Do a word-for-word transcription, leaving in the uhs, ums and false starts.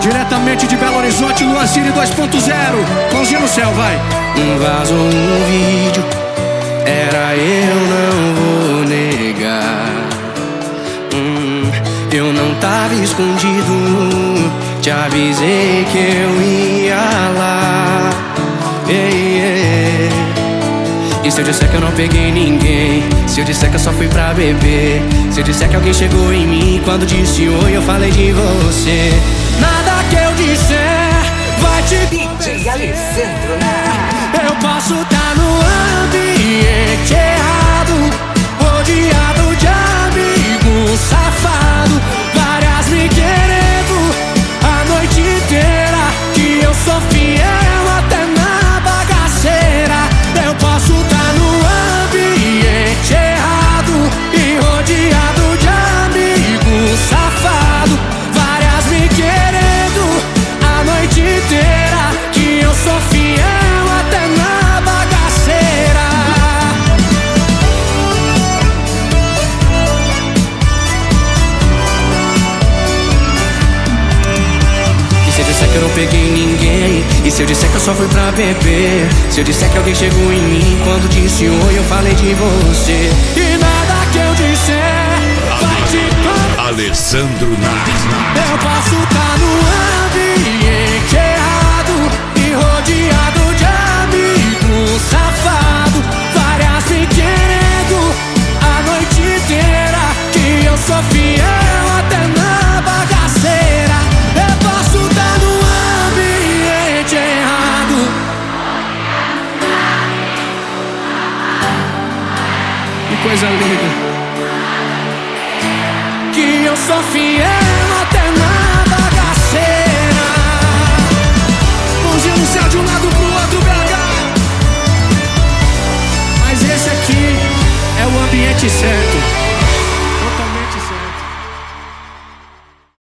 Diretamente de Belo Horizonte, Luancine dois ponto zero. Mãozinha no céu, vai. Um vazou um vídeo, era eu, não vou negar. hum, Eu não tava escondido, te avisei que eu ia lá. Ei, ei. E se eu disser que eu não peguei ninguém? Se eu disser que eu só fui pra beber? Se eu disser que alguém chegou em mim quando disse oi, eu falei de você. Nada que eu disser vai te D J Alessandro na... Eu posso tá no ambiente errado, rodeado de amigo safado, várias me querendo a noite inteira, que eu sou fiel até na bagaceira. Eu posso tá no ambiente errado e rodeado de amigo safado, várias me querendo a noite inteira, que eu sou fiel até na bagaceira. E se eu disser que eu não peguei ninguém? E se eu disser que eu só fui pra beber? Se eu disser que alguém chegou em mim quando disse oi, eu falei de você. E nada que eu disser vai te convencer. Alessandro na... Eu posso tá no ambiente errado e rodeado de amigo safado, várias me querendo a noite inteira, que eu sou fiel até na bagaceira. Eu posso tá no ambiente errado. Que coisa linda. Que eu sou fiel até na bagaceira. Mãozinha no céu de um lado pro outro, B H. Mas esse aqui é o ambiente certo.